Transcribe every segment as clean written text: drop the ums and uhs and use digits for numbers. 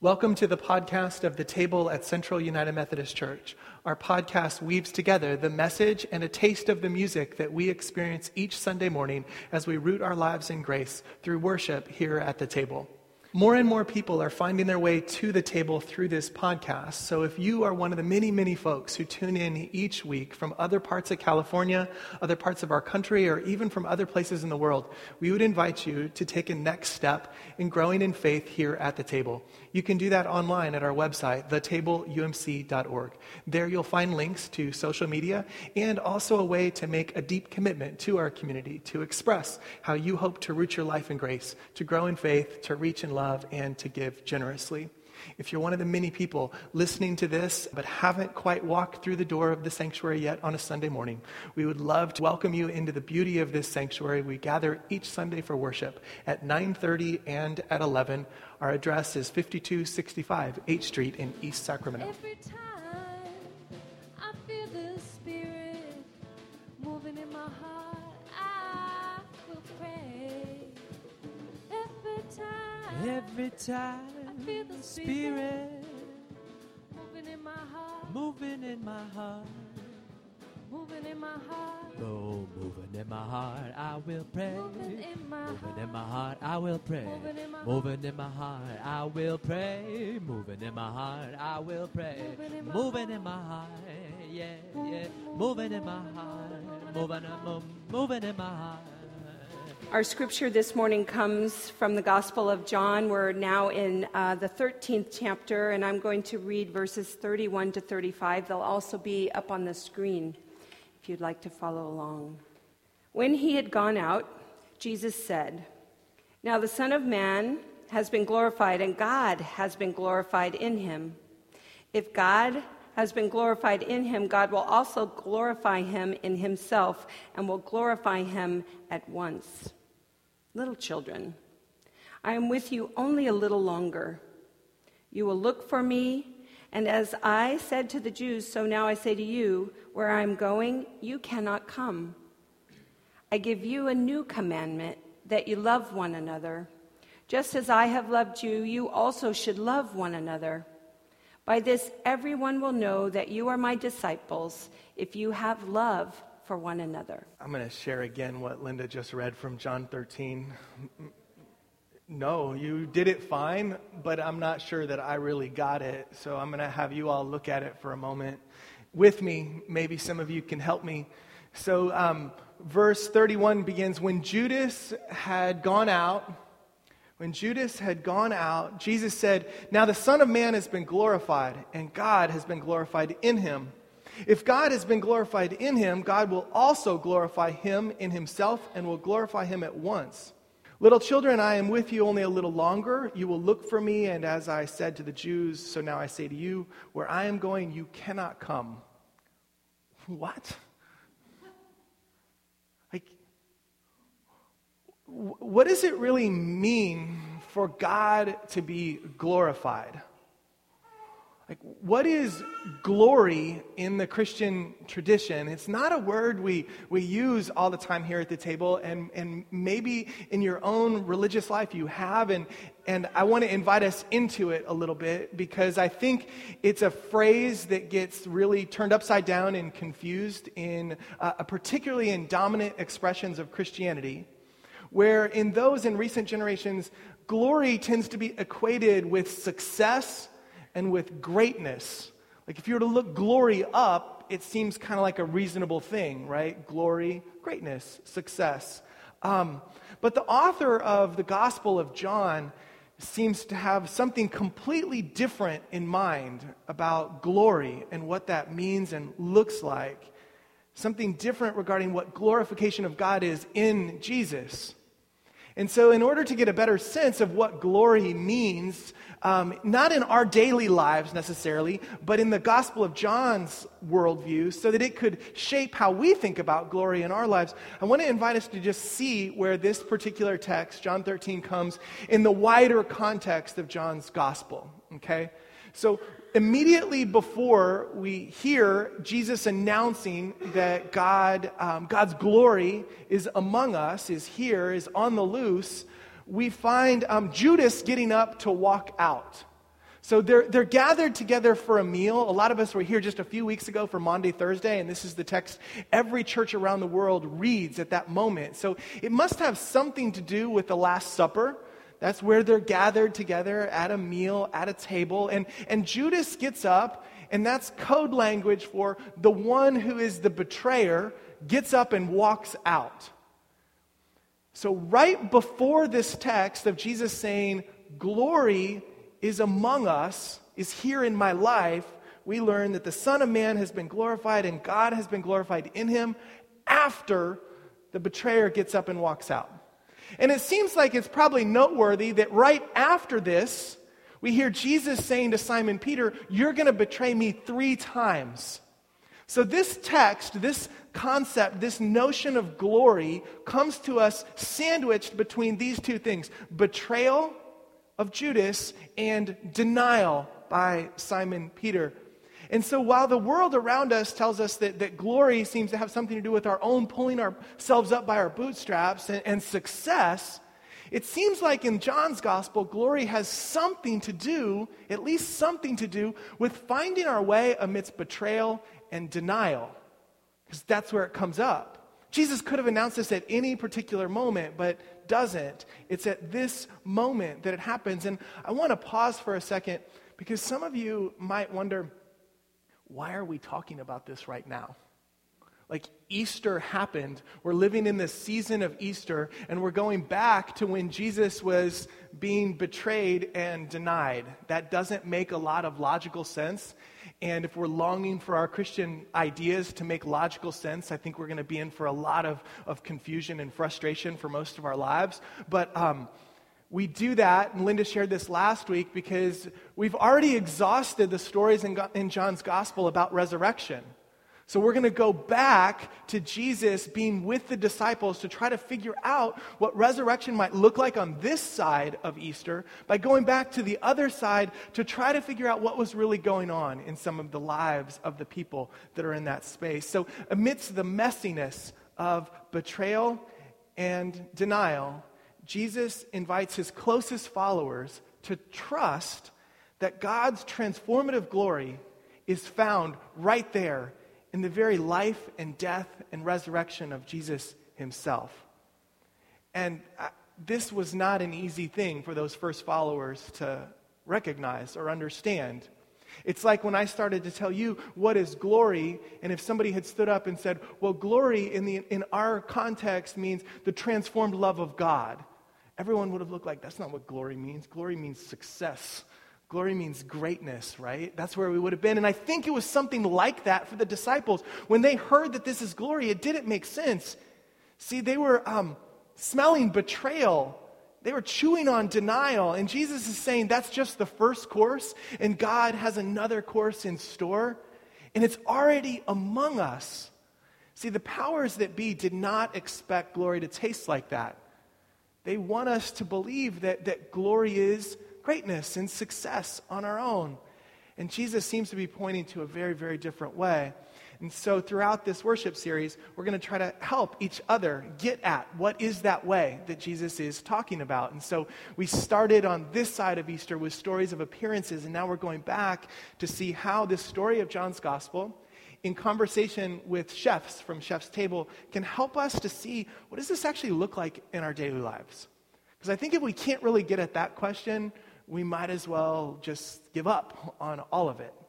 Welcome to the podcast of The Table at Central United Methodist Church. Our podcast weaves together the message and a taste of the music that we experience each Sunday morning as we root our lives in grace through worship here at The Table. More and more people are finding their way to the table through this podcast. So if you are one of the many, many folks who tune in each week from other parts of California, other parts of our country, or even from other places in the world, we would invite you to take a next step in growing in faith here at the table. You can do that online at our website, thetableumc.org. There you'll find links to social media and also a way to make a deep commitment to our community, to express how you hope to root your life in grace, to grow in faith, to reach in love, and to give generously. If you're one of the many people listening to this but haven't quite walked through the door of the sanctuary yet on a Sunday morning, we would love to welcome you into the beauty of this sanctuary. We gather each Sunday for worship at 9:30 and at 11. Our address is 5265 H Street in East Sacramento. Every time I feel the Spirit moving in my heart, I will pray. Every time I feel the Spirit moving in my heart, moving in my heart, moving in my heart. Oh, moving in my heart, I will pray. Moving in my Moving in my heart, I will pray. Moving in my heart. Moving in my heart, I will pray. Moving in my heart, I will pray. Moving in my Moving in my heart, yeah, yeah. Moving in my heart, moving in my heart. Our scripture this morning comes from the Gospel of John. We're now in the 13th chapter, and I'm going to read verses 31 to 35. They'll also be up on the screen if you'd like to follow along. When he had gone out, Jesus said, "Now the Son of Man has been glorified, and God has been glorified in him. If God has been glorified in him, God will also glorify him in himself and will glorify him at once. Little children, I am with you only a little longer. You will look for me, and as I said to the Jews, so now I say to you, where I am going, you cannot come. I give you a new commandment, that you love one another. Just as I have loved you, you also should love one another. By this, everyone will know that you are my disciples, if you have love for one another." I'm going to share again what Linda just read from John 13. No, you did it fine, but I'm not sure that I really got it. So I'm going to have you all look at it for a moment with me. Maybe some of you can help me. So verse 31 begins, when Judas had gone out, Jesus said, "Now the Son of Man has been glorified, and God has been glorified in him. If God has been glorified in him, God will also glorify him in himself and will glorify him at once. Little children, I am with you only a little longer. You will look for me, and as I said to the Jews, so now I say to you, where I am going, you cannot come." What? What does it really mean for God to be glorified? What is glory in the Christian tradition? It's not a word we use all the time here at the table, and maybe in your own religious life you have, and I want to invite us into it a little bit, because I think it's a phrase that gets really turned upside down and confused particularly in dominant expressions of Christianity, where in those in recent generations, glory tends to be equated with success and with greatness. Like if you were to look glory up, it seems kind of like a reasonable thing, right? Glory, greatness, success. But the author of the Gospel of John seems to have something completely different in mind about glory and what that means and looks like. Something different regarding what glorification of God is in Jesus. And so in order to get a better sense of what glory means, not in our daily lives necessarily, but in the Gospel of John's worldview, so that it could shape how we think about glory in our lives, I want to invite us to just see where this particular text, John 13, comes in the wider context of John's Gospel, okay? So immediately before we hear Jesus announcing that God's glory is among us, is here, is on the loose, we find Judas getting up to walk out. So they're gathered together for a meal. A lot of us were here just a few weeks ago for Maundy Thursday, and this is the text every church around the world reads at that moment. So it must have something to do with the Last Supper. That's where they're gathered together at a meal, at a table. And Judas gets up, and that's code language for the one who is the betrayer gets up and walks out. So right before this text of Jesus saying, glory is among us, is here in my life, we learn that the Son of Man has been glorified and God has been glorified in him after the betrayer gets up and walks out. And it seems like it's probably noteworthy that right after this, we hear Jesus saying to Simon Peter, you're going to betray me 3 times. So this text, this concept, this notion of glory comes to us sandwiched between these two things: betrayal of Judas and denial by Simon Peter. And so while the world around us tells us that glory seems to have something to do with our own pulling ourselves up by our bootstraps and success, it seems like in John's gospel, glory has something to do, at least something to do, with finding our way amidst betrayal and denial. Because that's where it comes up. Jesus could have announced this at any particular moment, but doesn't. It's at this moment that it happens. And I want to pause for a second, because some of you might wonder, why are we talking about this right now? Like, Easter happened. We're living in the season of Easter, and we're going back to when Jesus was being betrayed and denied. That doesn't make a lot of logical sense. And if we're longing for our Christian ideas to make logical sense, I think we're going to be in for a lot of confusion and frustration for most of our lives. But we do that, and Linda shared this last week, because we've already exhausted the stories in John's gospel about resurrection. So we're going to go back to Jesus being with the disciples to try to figure out what resurrection might look like on this side of Easter by going back to the other side to try to figure out what was really going on in some of the lives of the people that are in that space. So amidst the messiness of betrayal and denial, Jesus invites his closest followers to trust that God's transformative glory is found right there in the very life and death and resurrection of Jesus himself. And this was not an easy thing for those first followers to recognize or understand. It's like when I started to tell you what is glory, and if somebody had stood up and said, well, glory in our context means the transformed love of God. Everyone would have looked like, that's not what glory means. Glory means success. Glory means greatness, right? That's where we would have been. And I think it was something like that for the disciples. When they heard that this is glory, it didn't make sense. See, they were smelling betrayal. They were chewing on denial. And Jesus is saying that's just the first course, and God has another course in store. And it's already among us. See, the powers that be did not expect glory to taste like that. They want us to believe that glory is greatness and success on our own. And Jesus seems to be pointing to a very, very different way. And so throughout this worship series, we're going to try to help each other get at what is that way that Jesus is talking about. And so we started on this side of Easter with stories of appearances, and now we're going back to see how this story of John's gospel, in conversation with chefs from Chef's Table, can help us to see, what does this actually look like in our daily lives? Because I think if we can't really get at that question, we might as well just give up on all of it.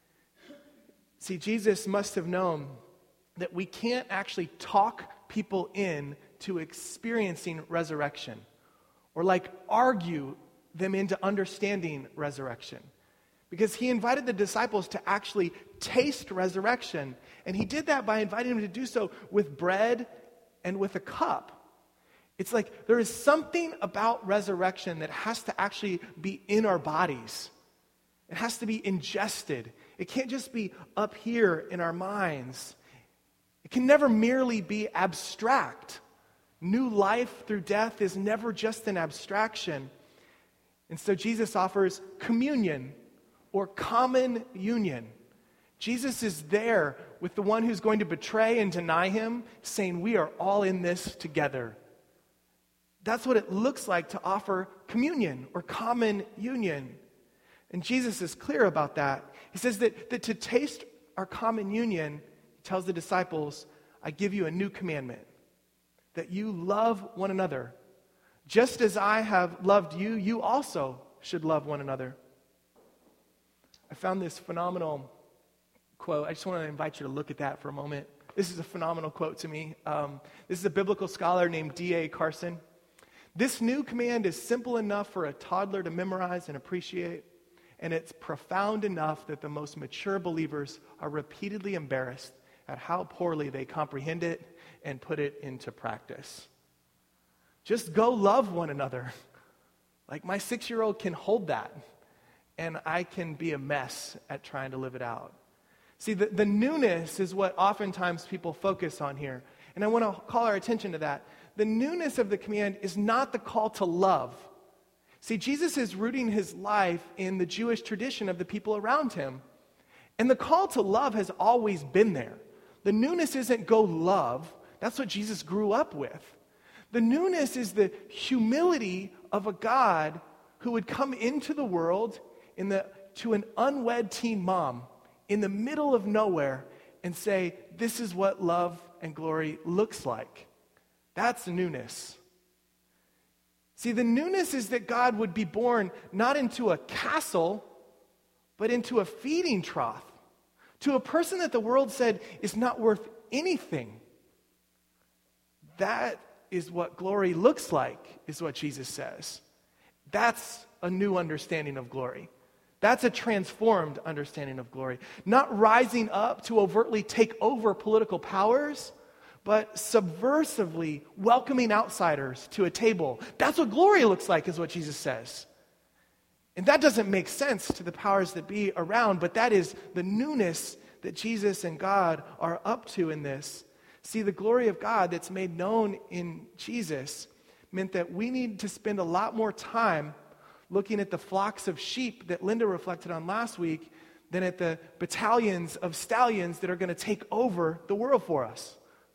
See, Jesus must have known that we can't actually talk people in to experiencing resurrection or argue them into understanding resurrection. Because he invited the disciples to actually taste resurrection. And he did that by inviting them to do so with bread and with a cup. It's like there is something about resurrection that has to actually be in our bodies. It has to be ingested. It can't just be up here in our minds. It can never merely be abstract. New life through death is never just an abstraction. And so Jesus offers communion or common union. Jesus is there with the one who's going to betray and deny him, saying we are all in this together. That's what it looks like to offer communion or common union. And Jesus is clear about that. He says that to taste our common union, he tells the disciples, I give you a new commandment, that you love one another. Just as I have loved you, you also should love one another. I found this phenomenal quote. I just want to invite you to look at that for a moment. This is a phenomenal quote to me. This is a biblical scholar named D.A. Carson. This new command is simple enough for a toddler to memorize and appreciate, and it's profound enough that the most mature believers are repeatedly embarrassed at how poorly they comprehend it and put it into practice. Just go love one another. Like my 6-year-old can hold that, and I can be a mess at trying to live it out. See, the newness is what oftentimes people focus on here, and I want to call our attention to that. The newness of the command is not the call to love. See, Jesus is rooting his life in the Jewish tradition of the people around him. And the call to love has always been there. The newness isn't go love. That's what Jesus grew up with. The newness is the humility of a God who would come into the world to an unwed teen mom in the middle of nowhere and say, this is what love and glory looks like. That's newness. See, the newness is that God would be born not into a castle, but into a feeding trough, to a person that the world said is not worth anything. That is what glory looks like, is what Jesus says. That's a new understanding of glory. That's a transformed understanding of glory. Not rising up to overtly take over political powers, but subversively welcoming outsiders to a table. That's what glory looks like, is what Jesus says. And that doesn't make sense to the powers that be around, but that is the newness that Jesus and God are up to in this. See, the glory of God that's made known in Jesus meant that we need to spend a lot more time looking at the flocks of sheep that Linda reflected on last week than at the battalions of stallions that are going to take over the world for us.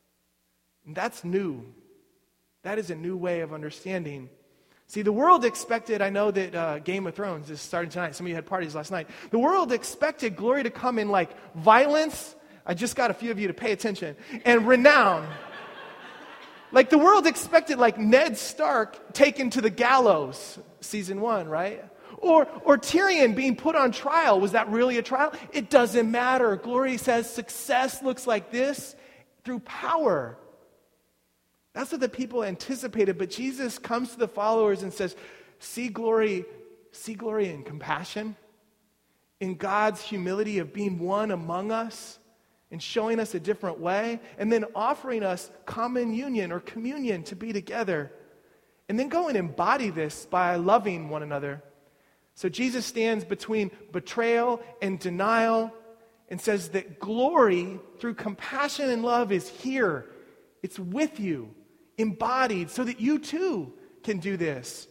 And that's new. That is a new way of understanding. See, the world expected, I know that Game of Thrones is starting tonight. Some of you had parties last night. The world expected glory to come in like violence. I just got a few of you to pay attention. And renown. Like the world expected like Ned Stark taken to the gallows, season 1, right? Or Tyrion being put on trial. Was that really a trial? It doesn't matter. Glory says success looks like this through power. That's what the people anticipated, but Jesus comes to the followers and says, see glory in compassion, in God's humility of being one among us, and showing us a different way, and then offering us common union or communion to be together. And then go and embody this by loving one another. So Jesus stands between betrayal and denial and says that glory through compassion and love is here. It's with you, embodied, so that you too can do this.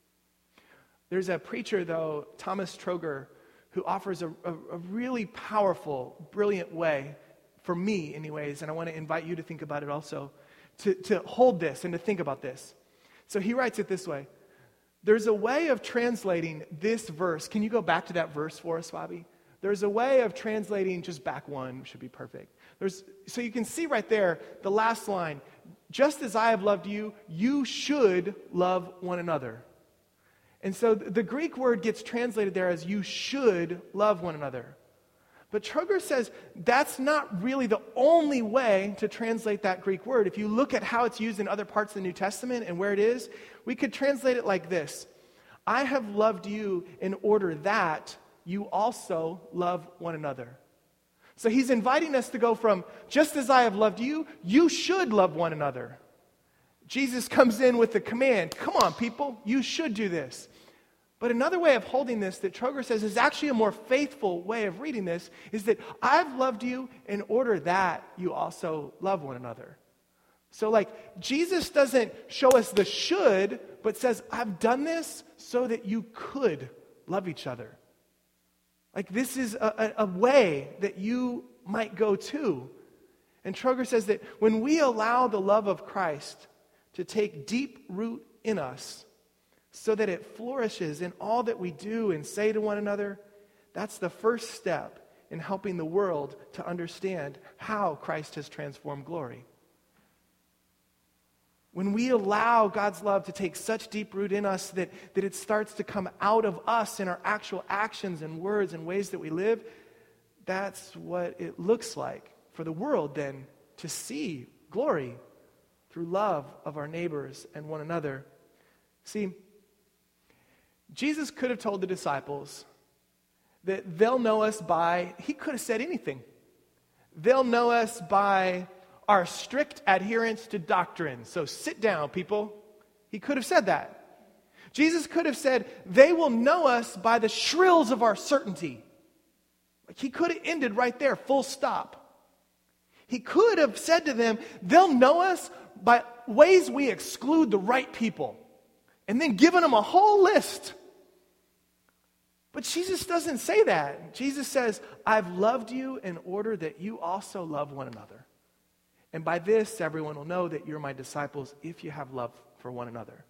There's a preacher, though, Thomas Troger, who offers a really powerful, brilliant way, for me anyways, and I want to invite you to think about it also, to hold this and to think about this. So he writes it this way. There's a way of translating this verse. Can you go back to that verse for us, Bobby? There's a way of translating, just back one, should be perfect. So you can see right there, the last line, just as I have loved you, you should love one another. And so the Greek word gets translated there as you should love one another. But Troger says that's not really the only way to translate that Greek word. If you look at how it's used in other parts of the New Testament and where it is, we could translate it like this. I have loved you in order that you also love one another. So he's inviting us to go from, just as I have loved you, you should love one another. Jesus comes in with the command, come on people, you should do this. But another way of holding this that Troger says is actually a more faithful way of reading this is that I've loved you in order that you also love one another. So like Jesus doesn't show us the should, but says I've done this so that you could love each other. Like this is a way that you might go to. And Troger says that when we allow the love of Christ to take deep root in us, so that it flourishes in all that we do and say to one another, that's the first step in helping the world to understand how Christ has transformed glory. When we allow God's love to take such deep root in us that it starts to come out of us in our actual actions and words and ways that we live, that's what it looks like for the world then to see glory through love of our neighbors and one another. See, Jesus could have told the disciples that they'll know us by, he could have said anything. They'll know us by our strict adherence to doctrine. So sit down, people. He could have said that. Jesus could have said, they will know us by the shrills of our certainty. Like he could have ended right there, full stop. He could have said to them, they'll know us by ways we exclude the right people. And then given them a whole list. But Jesus doesn't say that. Jesus says, I've loved you in order that you also love one another. And by this, everyone will know that you're my disciples if you have love for one another.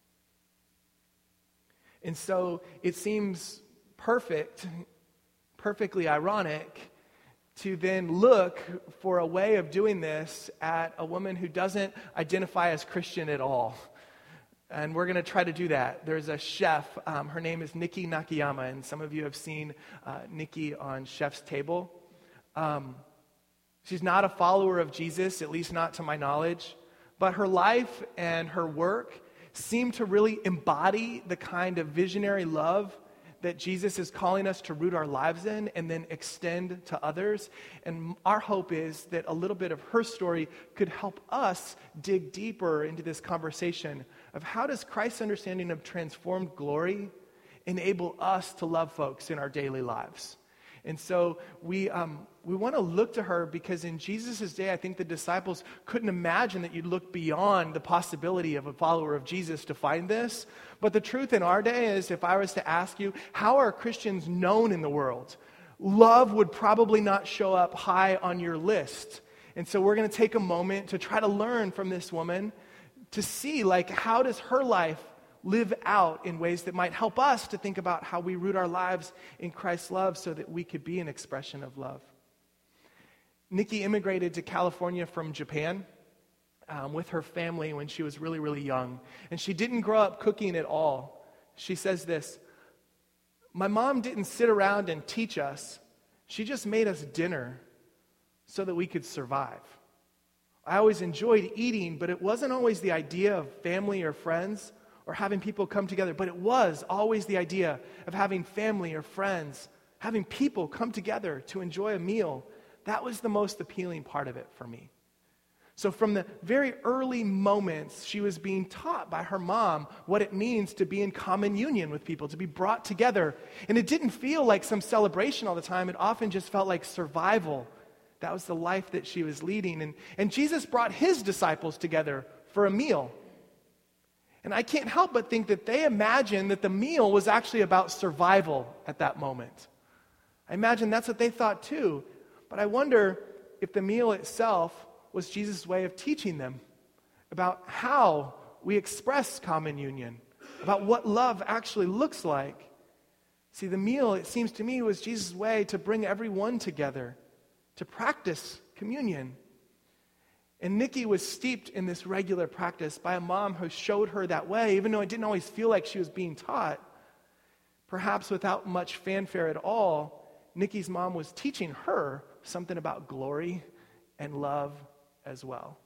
And so it seems perfectly ironic to then look for a way of doing this at a woman who doesn't identify as Christian at all. And we're going to try to do that. There's a chef. Her name is Nikki Nakayama, and some of you have seen Nikki on Chef's Table. She's not a follower of Jesus, at least not to my knowledge. But her life and her work seem to really embody the kind of visionary love that Jesus is calling us to root our lives in and then extend to others. And our hope is that a little bit of her story could help us dig deeper into this conversation of how does Christ's understanding of transformed glory enable us to love folks in our daily lives. And so we want to look to her because in Jesus' day, I think the disciples couldn't imagine that you'd look beyond the possibility of a follower of Jesus to find this. But the truth in our day is, if I was to ask you, how are Christians known in the world? Love would probably not show up high on your list. And so we're going to take a moment to try to learn from this woman to see, like, how does her life live out in ways that might help us to think about how we root our lives in Christ's love so that we could be an expression of love. Nikki immigrated to California from Japan with her family when she was really, really young. And she didn't grow up cooking at all. She says this, my mom didn't sit around and teach us. She just made us dinner so that we could survive. I always enjoyed eating, but it wasn't always the idea of family or friends or having people come together, but it was always the idea of having family or friends, having people come together to enjoy a meal. That was the most appealing part of it for me. So from the very early moments, she was being taught by her mom what it means to be in common union with people, to be brought together. And it didn't feel like some celebration all the time. It often just felt like survival. That was the life that she was leading. And Jesus brought his disciples together for a meal. And I can't help but think that they imagined that the meal was actually about survival at that moment. I imagine that's what they thought too. But I wonder if the meal itself was Jesus' way of teaching them about how we express common union, about what love actually looks like. See, the meal, it seems to me, was Jesus' way to bring everyone together, to practice communion. And Nikki was steeped in this regular practice by a mom who showed her that way, even though it didn't always feel like she was being taught. Perhaps without much fanfare at all, Nikki's mom was teaching her something about glory and love as well.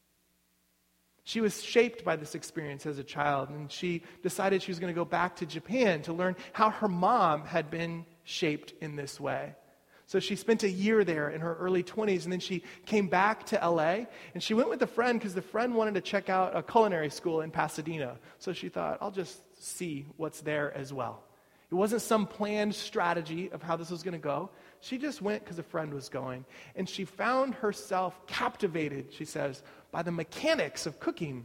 She was shaped by this experience as a child, and she decided she was going to go back to Japan to learn how her mom had been shaped in this way. So she spent a year there in her early 20s, and then she came back to LA, and she went with a friend because the friend wanted to check out a culinary school in Pasadena. So she thought, I'll just see what's there as well. It wasn't some planned strategy of how this was going to go. She just went because a friend was going, and she found herself captivated, she says, by the mechanics of cooking.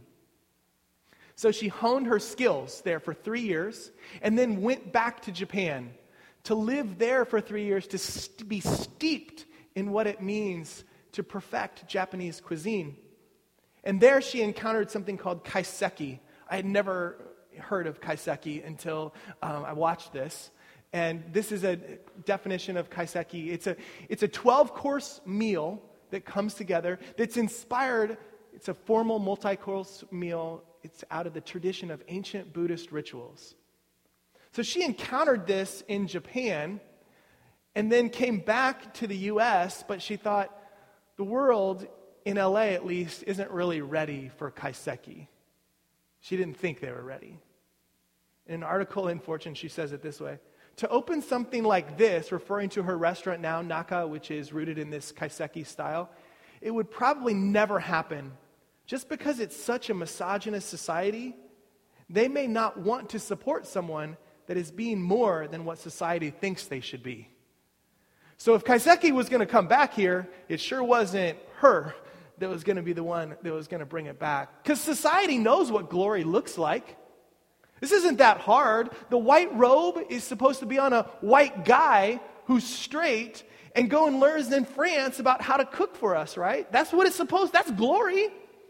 So she honed her skills there for 3 years, and then went back to Japan to live there for 3 years, to be steeped in what it means to perfect Japanese cuisine. And there she encountered something called kaiseki. I had never heard of kaiseki until I watched this. And this is a definition of kaiseki. It's a 12-course meal that comes together that's inspired. It's a formal multi-course meal. It's out of the tradition of ancient Buddhist rituals. So she encountered this in Japan and then came back to the U.S., but she thought the world, in L.A. at least, isn't really ready for kaiseki. She didn't think they were ready. In an article in Fortune, she says it this way: to open something like this, referring to her restaurant now, Naka, which is rooted in this kaiseki style, it would probably never happen. Just because it's such a misogynist society, they may not want to support someone that is being more than what society thinks they should be. So if kaiseki was going to come back here, it sure wasn't her that was going to be the one that was going to bring it back. Because society knows what glory looks like. This isn't that hard. The white robe is supposed to be on a white guy who's straight and go and learn in France about how to cook for us, right? That's what it's supposed, that's glory.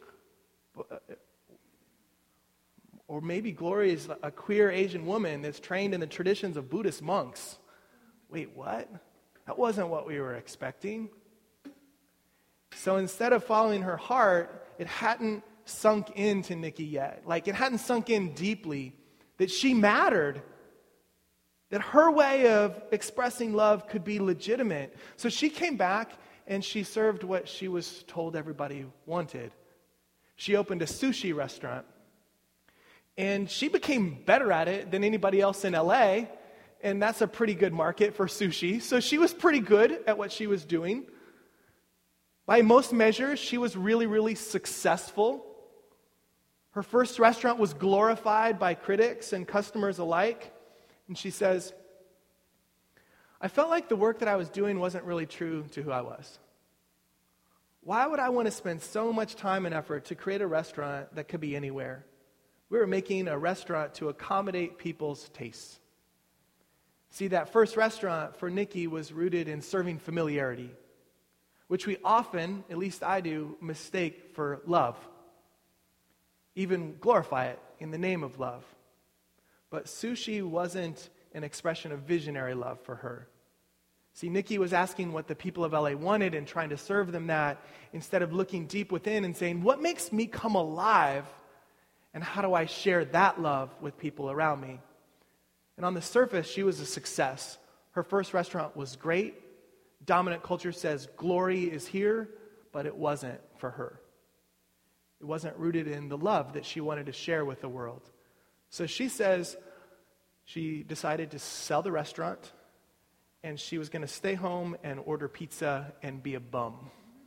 Or maybe glory is a queer Asian woman that's trained in the traditions of Buddhist monks. Wait, what? That wasn't what we were expecting. So instead of following her heart, it hadn't sunk into Nikki yet. Like, it hadn't sunk in deeply that she mattered, that her way of expressing love could be legitimate. So she came back and she served what she was told everybody wanted. She opened a sushi restaurant. And she became better at it than anybody else in LA, and that's a pretty good market for sushi. So she was pretty good at what she was doing. By most measures, she was really, really successful. Her first restaurant was glorified by critics and customers alike. And she says, I felt like the work that I was doing wasn't really true to who I was. Why would I want to spend so much time and effort to create a restaurant that could be anywhere? We were making a restaurant to accommodate people's tastes. See, that first restaurant for Nikki was rooted in serving familiarity, which we often, at least I do, mistake for love. Even glorify it in the name of love. But sushi wasn't an expression of visionary love for her. See, Nikki was asking what the people of LA wanted and trying to serve them that, instead of looking deep within and saying, what makes me come alive? And how do I share that love with people around me? And on the surface, she was a success. Her first restaurant was great. Dominant culture says glory is here, but it wasn't for her. It wasn't rooted in the love that she wanted to share with the world. So she says she decided to sell the restaurant, and she was going to stay home and order pizza and be a bum.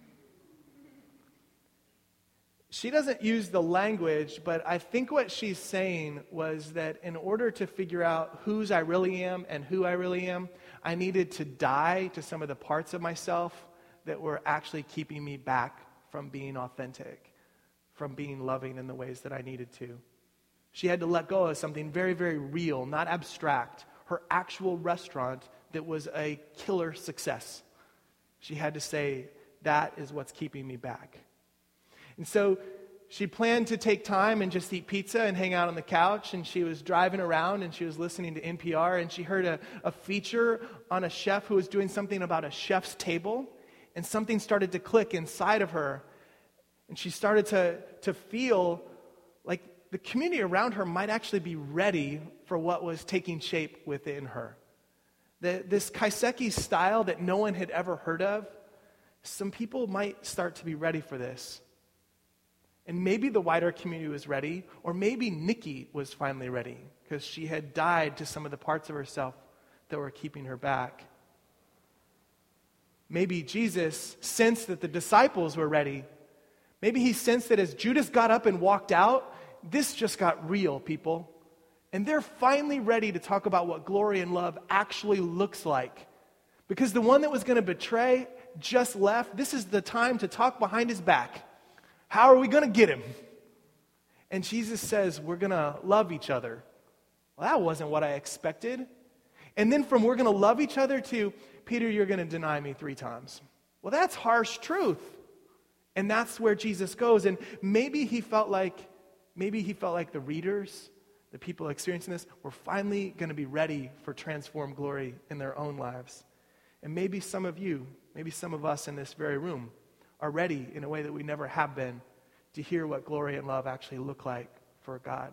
She doesn't use the language, but I think what she's saying was that in order to figure out whose I really am and who I really am, I needed to die to some of the parts of myself that were actually keeping me back from being authentic, from being loving in the ways that I needed to. She had to let go of something very, very real, not abstract, her actual restaurant that was a killer success. She had to say, that is what's keeping me back. And so she planned to take time and just eat pizza and hang out on the couch, and she was driving around and she was listening to NPR, and she heard a feature on a chef who was doing something about a chef's table, and something started to click inside of her, and she started to feel like the community around her might actually be ready for what was taking shape within her. This kaiseki style that no one had ever heard of, some people might start to be ready for this. And maybe the wider community was ready, or maybe Nikki was finally ready, because she had died to some of the parts of herself that were keeping her back. Maybe Jesus sensed that the disciples were ready. Maybe he sensed that as Judas got up and walked out, this just got real, people. And they're finally ready to talk about what glory and love actually looks like. Because the one that was going to betray just left. This is the time to talk behind his back. How are we going to get him? And Jesus says, we're going to love each other. Well, that wasn't what I expected. And then from we're going to love each other to, Peter, you're going to deny me 3 times. Well, that's harsh truth. And that's where Jesus goes. And maybe he felt like the readers, the people experiencing this, were finally going to be ready for transformed glory in their own lives. And maybe some of you, maybe some of us in this very room are ready in a way that we never have been to hear what glory and love actually look like for God.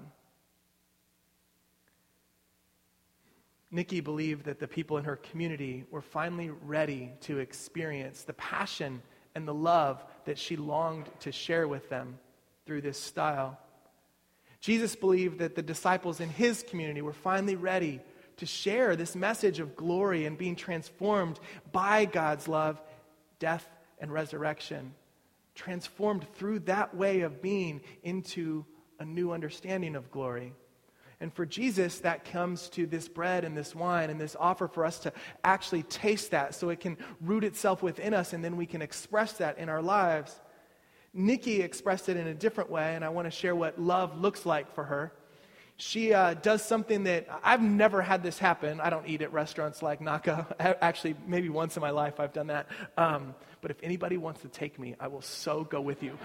Nikki believed that the people in her community were finally ready to experience the passion and the love that she longed to share with them through this style. Jesus believed that the disciples in his community were finally ready to share this message of glory and being transformed by God's love, death, and resurrection. Transformed through that way of being into a new understanding of glory. And for Jesus, that comes to this bread and this wine and this offer for us to actually taste that so it can root itself within us and then we can express that in our lives. Nikki expressed it in a different way, and I want to share what love looks like for her. She does something that I've never had this happen. I don't eat at restaurants like Naka. Actually, maybe once in my life I've done that. But if anybody wants to take me, I will so go with you.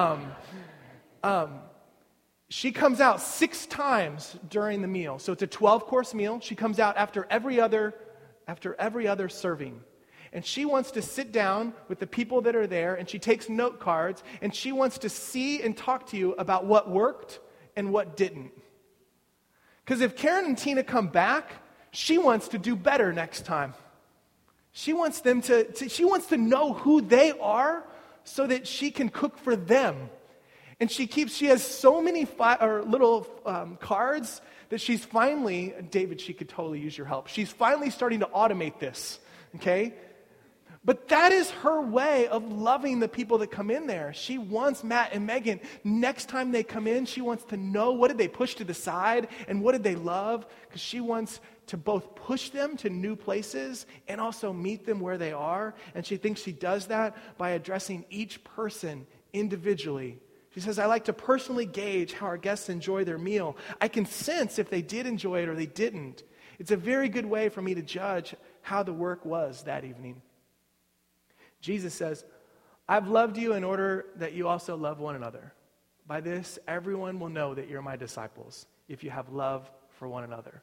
She comes out 6 times during the meal. So it's a 12-course meal. She comes out after every other serving. And she wants to sit down with the people that are there, and she takes note cards, and she wants to see and talk to you about what worked and what didn't. Because if Karen and Tina come back, she wants to do better next time. She wants them she wants to know who they are so that she can cook for them. And she has so many little cards that she's finally, David, she could totally use your help. She's finally starting to automate this, okay? But that is her way of loving the people that come in there. She wants Matt and Megan, next time they come in, she wants to know what did they push to the side and what did they love, because she wants to both push them to new places and also meet them where they are. And she thinks she does that by addressing each person individually. She says, I like to personally gauge how our guests enjoy their meal. I can sense if they did enjoy it or they didn't. It's a very good way for me to judge how the work was that evening. Jesus says, I've loved you in order that you also love one another. By this, everyone will know that you're my disciples, if you have love for one another.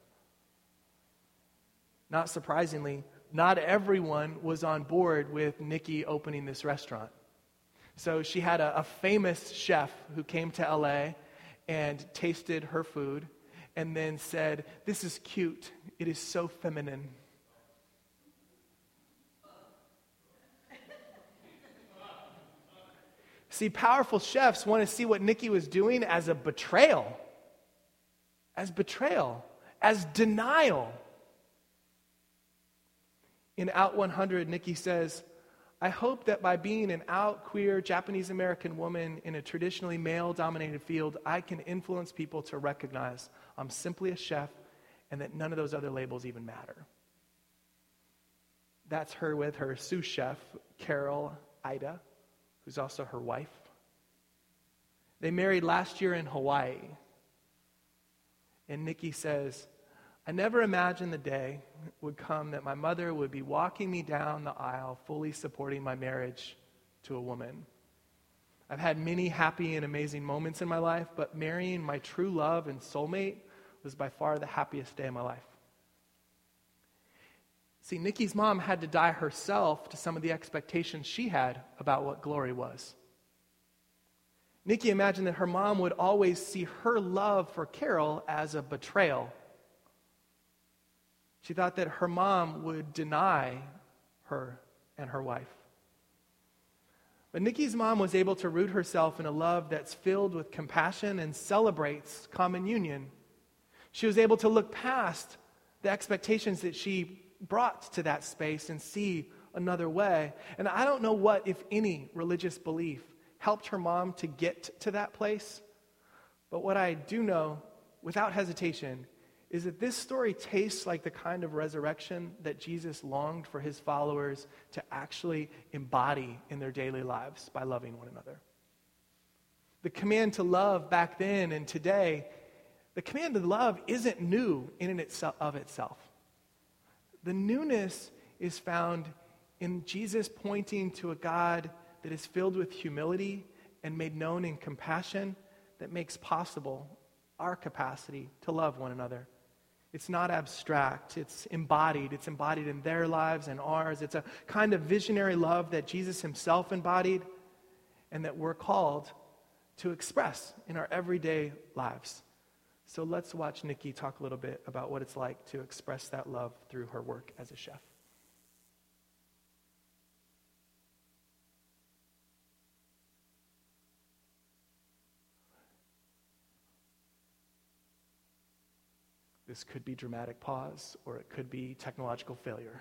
Not surprisingly, not everyone was on board with Nikki opening this restaurant. So she had a famous chef who came to LA and tasted her food and then said, this is cute. It is so feminine. See, powerful chefs want to see what Nikki was doing as a betrayal, as denial. In Out 100, Nikki says, I hope that by being an out, queer, Japanese-American woman in a traditionally male-dominated field, I can influence people to recognize I'm simply a chef and that none of those other labels even matter. That's her with her sous chef, Carol Ida, who's also her wife. They married last year in Hawaii. And Nikki says, I never imagined the day would come that my mother would be walking me down the aisle, fully supporting my marriage to a woman. I've had many happy and amazing moments in my life, but marrying my true love and soulmate was by far the happiest day of my life. See, Nikki's mom had to die herself to some of the expectations she had about what glory was. Nikki imagined that her mom would always see her love for Carol as a betrayal. She thought that her mom would deny her and her wife. But Nikki's mom was able to root herself in a love that's filled with compassion and celebrates common union. She was able to look past the expectations that she brought to that space and see another way. And I don't know what, if any, religious belief helped her mom to get to that place. But what I do know, without hesitation, is that this story tastes like the kind of resurrection that Jesus longed for his followers to actually embody in their daily lives by loving one another. The command to love back then and today, the command to love isn't new in and of itself. The newness is found in Jesus pointing to a God that is filled with humility and made known in compassion that makes possible our capacity to love one another. It's not abstract. It's embodied. It's embodied in their lives and ours. It's a kind of visionary love that Jesus himself embodied and that we're called to express in our everyday lives. So let's watch Nikki talk a little bit about what it's like to express that love through her work as a chef. This could be dramatic pause, or it could be technological failure.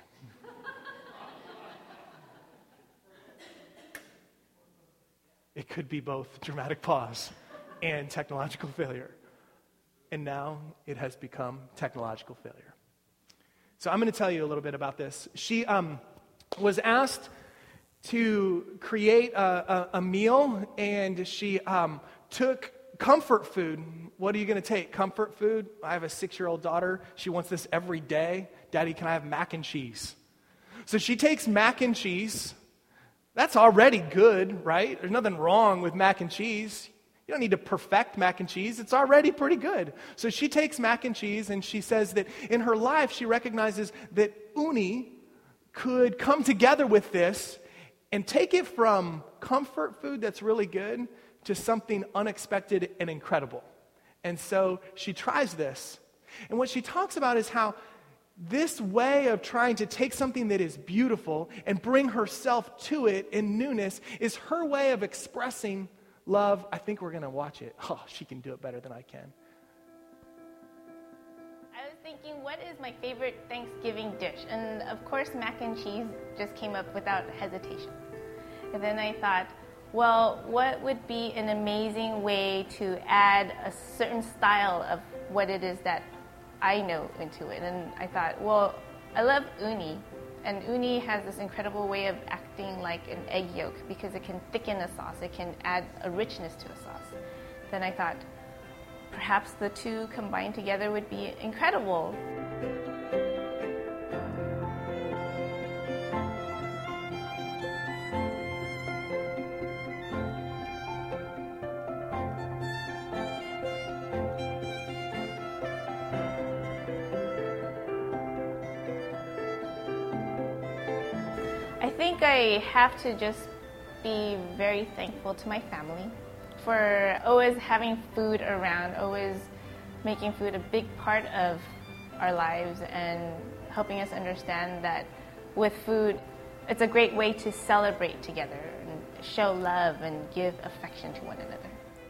It could be both dramatic pause and technological failure. And now it has become technological failure. So I'm going to tell you a little bit about this. She was asked to create a meal, and she took comfort food. What are you going to take? Comfort food? I have a 6-year-old daughter. She wants this every day. Daddy, can I have mac and cheese? So she takes mac and cheese. That's already good, right? There's nothing wrong with mac and cheese. You don't need to perfect mac and cheese. It's already pretty good. So she takes mac and cheese, and she says that in her life, she recognizes that uni could come together with this and take it from comfort food that's really good to something unexpected and incredible. And so she tries this. And what she talks about is how this way of trying to take something that is beautiful and bring herself to it in newness is her way of expressing love. I think we're going to watch it. Oh, she can do it better than I can. I was thinking, what is my favorite Thanksgiving dish? And of course, mac and cheese just came up without hesitation. And then I thought, well, what would be an amazing way to add a certain style of what it is that I know into it? And I thought, well, I love uni, and uni has this incredible way of acting like an egg yolk because it can thicken a sauce, it can add a richness to a sauce. Then I thought, perhaps the two combined together would be incredible. I think I have to just be very thankful to my family for always having food around, always making food a big part of our lives and helping us understand that with food, it's a great way to celebrate together and show love and give affection to one another.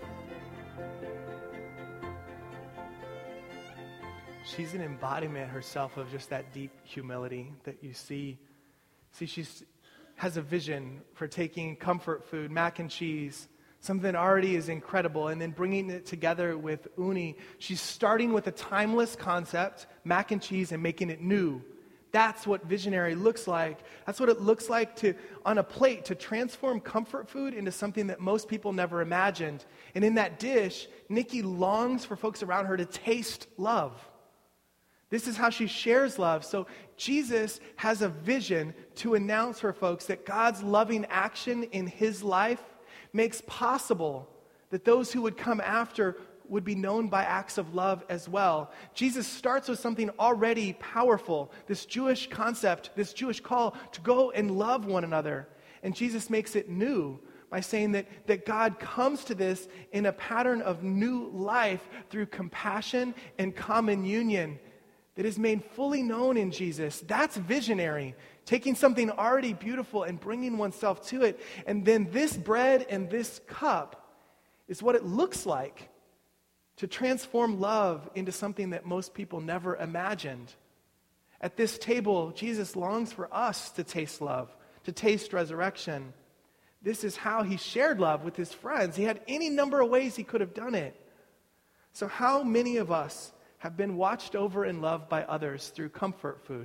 She's an embodiment herself of just that deep humility that you see. She has a vision for taking comfort food, mac and cheese, something that already is incredible, and then bringing it together with uni. She's starting with a timeless concept, mac and cheese, and making it new. That's what visionary looks like. That's what it looks like to, on a plate, to transform comfort food into something that most people never imagined. And in that dish, Nikki longs for folks around her to taste love. This is how she shares love. So Jesus has a vision to announce for folks that God's loving action in his life makes possible that those who would come after would be known by acts of love as well. Jesus starts with something already powerful, this Jewish concept, this Jewish call to go and love one another. And Jesus makes it new by saying that God comes to this in a pattern of new life through compassion and common union that is made fully known in Jesus. That's visionary, taking something already beautiful and bringing oneself to it. And then this bread and this cup is what it looks like to transform love into something that most people never imagined. At this table, Jesus longs for us to taste love, to taste resurrection. This is how he shared love with his friends. He had any number of ways he could have done it. So how many of us have been watched over and loved by others through comfort food?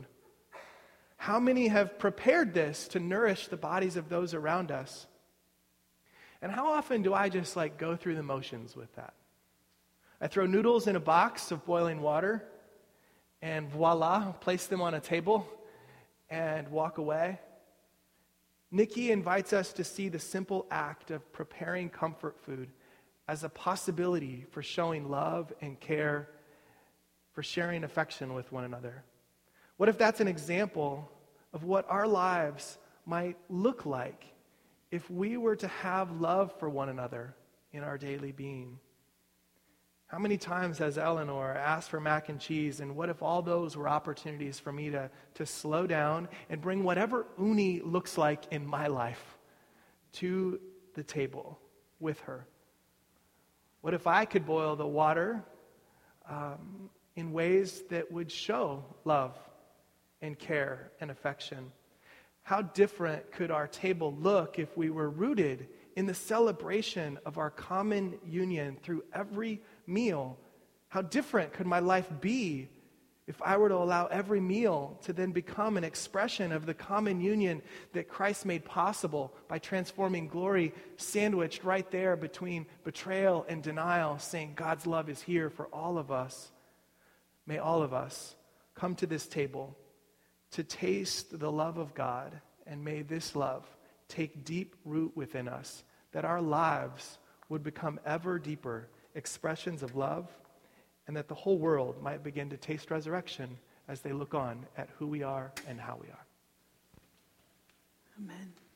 How many have prepared this to nourish the bodies of those around us? And how often do I just go through the motions with that? I throw noodles in a box of boiling water and voila, place them on a table and walk away. Nikki invites us to see the simple act of preparing comfort food as a possibility for showing love and care, for sharing affection with one another? What if that's an example of what our lives might look like if we were to have love for one another in our daily being? How many times has Eleanor asked for mac and cheese, and what if all those were opportunities for me to slow down and bring whatever uni looks like in my life to the table with her? What if I could boil the water in ways that would show love and care and affection? How different could our table look if we were rooted in the celebration of our common union through every meal? How different could my life be if I were to allow every meal to then become an expression of the common union that Christ made possible by transforming glory sandwiched right there between betrayal and denial, saying God's love is here for all of us. May all of us come to this table to taste the love of God, and may this love take deep root within us, that our lives would become ever deeper expressions of love, and that the whole world might begin to taste resurrection as they look on at who we are and how we are. Amen.